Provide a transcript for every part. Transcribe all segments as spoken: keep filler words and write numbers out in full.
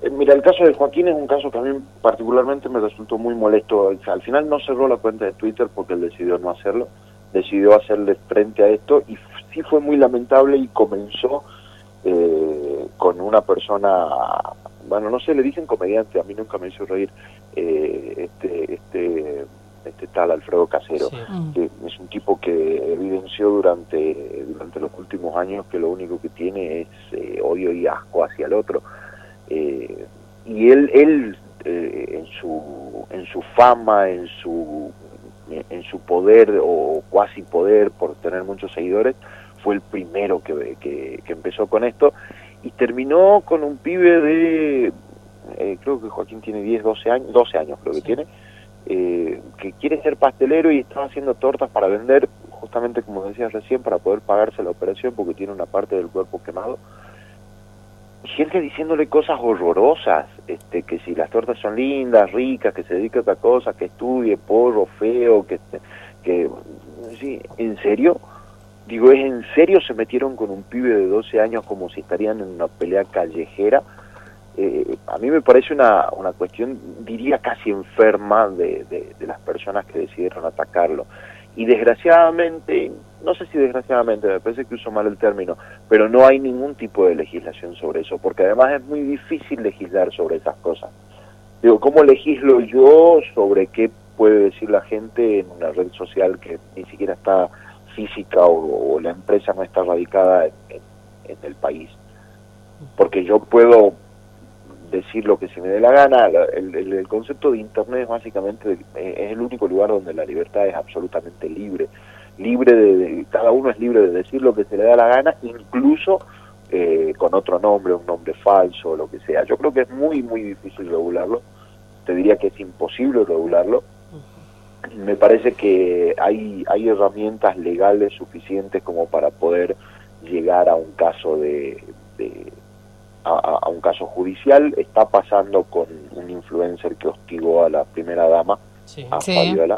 Eh, mira, el caso de Joaquín es un caso que a mí particularmente me resultó muy molesto. O sea, al final no cerró la cuenta de Twitter porque él decidió no hacerlo, decidió hacerle frente a esto y sí fue muy lamentable y comenzó eh, con una persona, bueno, no sé, le dicen comediante, a mí nunca me hizo reír, eh, este, este, este tal Alfredo Casero, Sí. que es un tipo que evidenció durante, durante los últimos años que lo único que tiene es eh, odio y asco hacia el otro. Eh, y él, él eh, en su en su fama, en su en su poder o cuasi poder por tener muchos seguidores, fue el primero que, que, que empezó con esto y terminó con un pibe de eh, creo que Joaquín tiene diez, doce años, doce años creo que Sí. tiene, eh, que quiere ser pastelero y estaba haciendo tortas para vender, justamente como decías recién, para poder pagarse la operación porque tiene una parte del cuerpo quemado. Gente diciéndole cosas horrorosas, este, que si las tortas son lindas, ricas, que se dedique a otra cosa, que estudie, porro, feo, que, que sí, ¿en serio? Digo, ¿es en serio se metieron con un pibe de doce años como si estarían en una pelea callejera? Eh, a mí me parece una, una cuestión, diría casi enferma, de, de, de las personas que decidieron atacarlo. Y desgraciadamente, no sé si desgraciadamente, me parece que uso mal el término, pero no hay ningún tipo de legislación sobre eso, porque además es muy difícil legislar sobre esas cosas. Digo, ¿cómo legislo yo sobre qué puede decir la gente en una red social que ni siquiera está física o, o la empresa no está radicada en, en, en el país? Porque yo puedo decir lo que se me dé la gana. El, el, el concepto de Internet es básicamente, es el único lugar donde la libertad es absolutamente libre. Libre de, de cada uno es libre de decir lo que se le da la gana, incluso eh, con otro nombre, un nombre falso, o lo que sea. Yo creo que es muy, muy difícil regularlo. Te diría que es imposible regularlo. Me parece que hay, hay herramientas legales suficientes como para poder llegar a un caso de... de A, a un caso judicial. Está pasando con un influencer que hostigó a la primera dama, Sí. a Sí. Fabiola,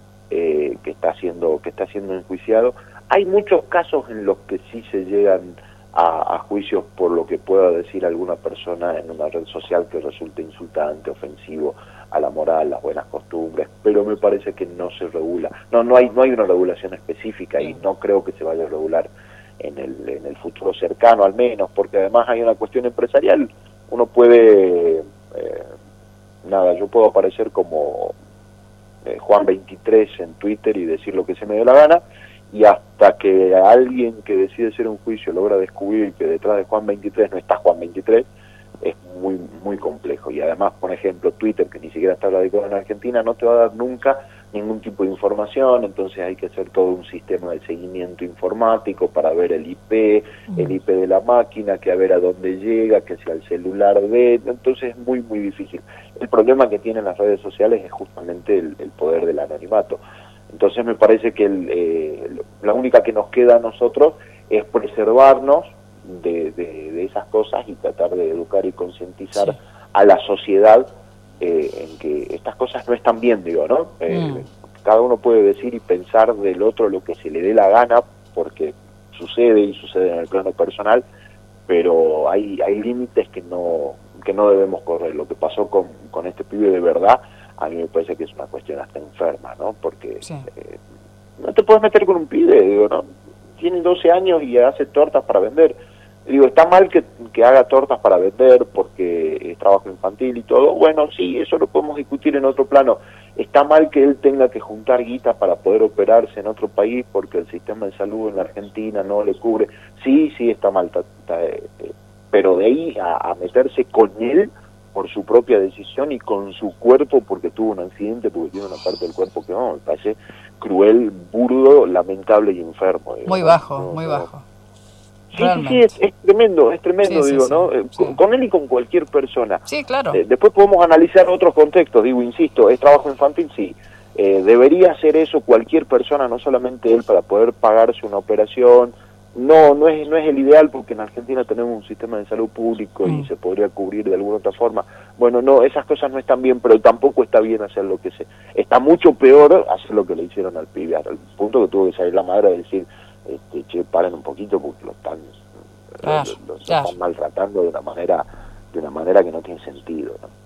eh, que está siendo que está siendo enjuiciado. Hay muchos casos en los que sí se llegan a, a juicios por lo que pueda decir alguna persona en una red social que resulte insultante, ofensivo a la moral, las buenas costumbres, pero me parece que no se regula. No, no hay no hay una regulación específica y no creo que se vaya a regular en el, en el futuro cercano al menos, porque además hay una cuestión empresarial. Uno puede, eh, nada, yo puedo aparecer como eh, Juan veintitrés en Twitter y decir lo que se me dé la gana, y hasta que alguien que decide hacer un juicio logra descubrir que detrás de Juan veintitrés no está Juan veintitrés, es muy muy complejo. Y además, por ejemplo, Twitter, que ni siquiera está radicado en Argentina, no te va a dar nunca ningún tipo de información, entonces hay que hacer todo un sistema de seguimiento informático para ver el I P, el I P de la máquina, que a ver a dónde llega, que sea el celular de... Entonces es muy, muy difícil. El problema que tienen las redes sociales es justamente el, el poder del anonimato. Entonces me parece que el, eh, la única que nos queda a nosotros es preservarnos de, de, de esas cosas y tratar de educar y concientizar sí. a la sociedad Eh, en que estas cosas no están bien, digo, ¿no? Eh, mm. Cada uno puede decir y pensar del otro lo que se le dé la gana, porque sucede y sucede en el plano personal, pero hay hay límites que no que no debemos correr. Lo que pasó con, con este pibe de verdad, a mí me parece que es una cuestión hasta enferma, ¿no? Porque sí. eh, no te puedes meter con un pibe, digo, ¿no? Tiene doce años y hace tortas para vender. Digo, está mal que, que haga tortas para vender porque es trabajo infantil y todo. Bueno, sí, eso lo podemos discutir en otro plano. Está mal que él tenga que juntar guita para poder operarse en otro país porque el sistema de salud en la Argentina no le cubre. Sí, sí, está mal. Está, está, eh, pero de ahí a, a meterse con él por su propia decisión y con su cuerpo porque tuvo un accidente, porque tiene una parte del cuerpo que no, me parece cruel, burdo, lamentable y enfermo. Digo, muy ¿no? bajo, no, muy no. bajo. Sí, sí, sí, es, es tremendo, es tremendo, sí, digo, sí, ¿no? sí, Eh, sí. Con, con él y con cualquier persona. Sí, claro. Eh, después podemos analizar otros contextos, digo, insisto, ¿es trabajo infantil? Sí. Eh, debería hacer eso cualquier persona, no solamente él, para poder pagarse una operación. No, no es no es el ideal porque en Argentina tenemos un sistema de salud público mm. y se podría cubrir de alguna otra forma. Bueno, no, esas cosas no están bien, pero tampoco está bien hacer lo que se... Está mucho peor hacer lo que le hicieron al pibe, al punto que tuvo que salir la madre a decir... Este, che, paren un poquito porque lo están, claro, lo, lo, lo claro. están maltratando de una manera de una manera que no tiene sentido, ¿no?